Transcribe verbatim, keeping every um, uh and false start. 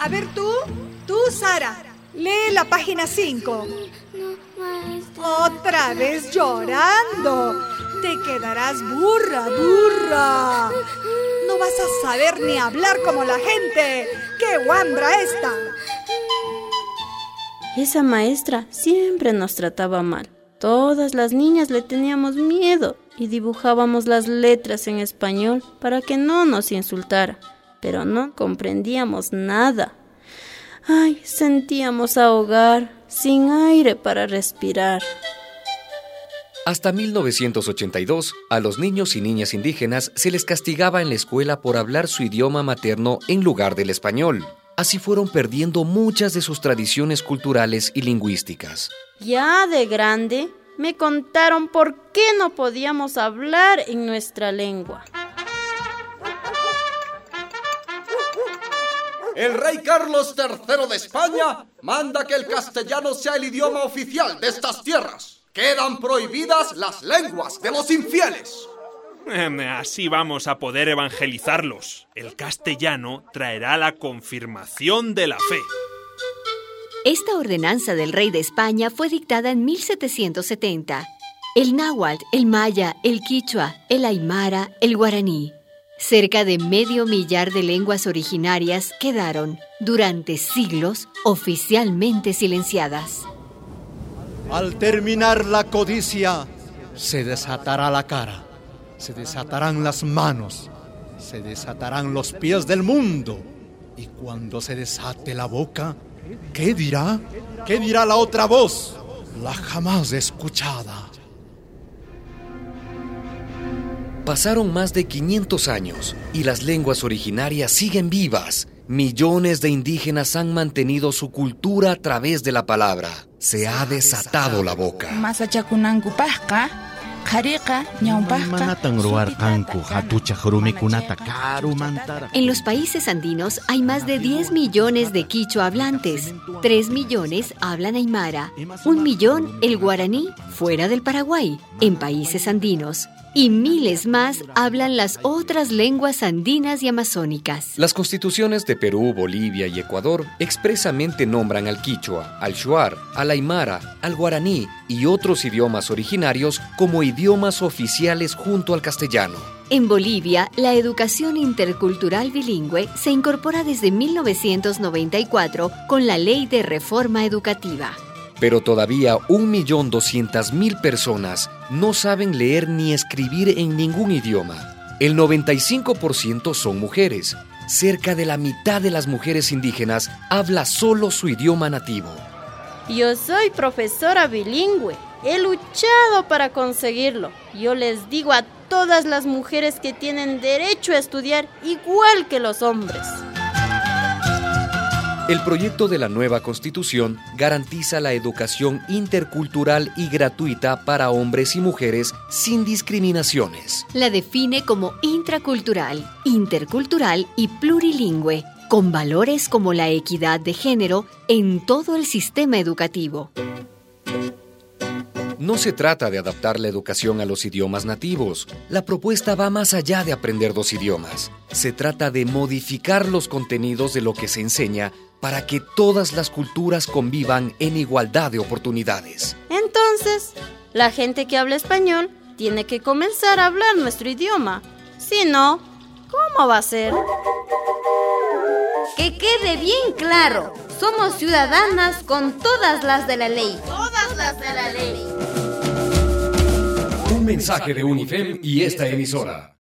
A ver tú, tú Sara, lee la página cinco. Otra vez llorando. Te quedarás burra, burra. No vas a saber ni hablar como la gente. ¡Qué guambra esta! Esa maestra siempre nos trataba mal. Todas las niñas le teníamos miedo y dibujábamos las letras en español para que no nos insultara, pero no comprendíamos nada. Ay, sentíamos ahogar, sin aire para respirar. Hasta mil novecientos ochenta y dos, a los niños y niñas indígenas se les castigaba en la escuela por hablar su idioma materno en lugar del español. Así fueron perdiendo muchas de sus tradiciones culturales y lingüísticas. Ya de grande, me contaron por qué no podíamos hablar en nuestra lengua. El rey Carlos tercero de España manda que el castellano sea el idioma oficial de estas tierras. Quedan prohibidas las lenguas de los infieles. Así vamos a poder evangelizarlos. El castellano traerá la confirmación de la fe. Esta ordenanza del rey de España fue dictada en mil setecientos setenta. El náhuatl, el maya, el quichua, el aymara, el guaraní. Cerca de medio millar de lenguas originarias quedaron, durante siglos, oficialmente silenciadas. Al terminar la codicia, se desatará la cara, se desatarán las manos, se desatarán los pies del mundo. Y cuando se desate la boca, ¿qué dirá? ¿Qué dirá la otra voz? La jamás escuchada. Pasaron más de quinientos años y las lenguas originarias siguen vivas. Millones de indígenas han mantenido su cultura a través de la palabra. Se ha desatado la boca. En los países andinos hay más de diez millones de quichua hablantes. tres millones hablan aymara. Un millón el guaraní, fuera del Paraguay, en países andinos. Y miles más hablan las otras lenguas andinas y amazónicas. Las constituciones de Perú, Bolivia y Ecuador expresamente nombran al quichua, al shuar, al aymara, al guaraní y otros idiomas originarios como idiomas oficiales junto al castellano. En Bolivia, la educación intercultural bilingüe se incorpora desde mil novecientos noventa y cuatro con la Ley de Reforma Educativa. Pero todavía un millón doscientas mil personas no saben leer ni escribir en ningún idioma. El noventa y cinco por ciento son mujeres. Cerca de la mitad de las mujeres indígenas habla solo su idioma nativo. Yo soy profesora bilingüe. He luchado para conseguirlo. Yo les digo a todas las mujeres que tienen derecho a estudiar igual que los hombres. El proyecto de la nueva Constitución garantiza la educación intercultural y gratuita para hombres y mujeres sin discriminaciones. La define como intracultural, intercultural y plurilingüe, con valores como la equidad de género en todo el sistema educativo. No se trata de adaptar la educación a los idiomas nativos. La propuesta va más allá de aprender dos idiomas. Se trata de modificar los contenidos de lo que se enseña para que todas las culturas convivan en igualdad de oportunidades. Entonces, la gente que habla español tiene que comenzar a hablar nuestro idioma. Si no, ¿cómo va a ser? Que quede bien claro, somos ciudadanas con todas las de la ley. Todas las de la ley. Un mensaje de UNIFEM y esta emisora.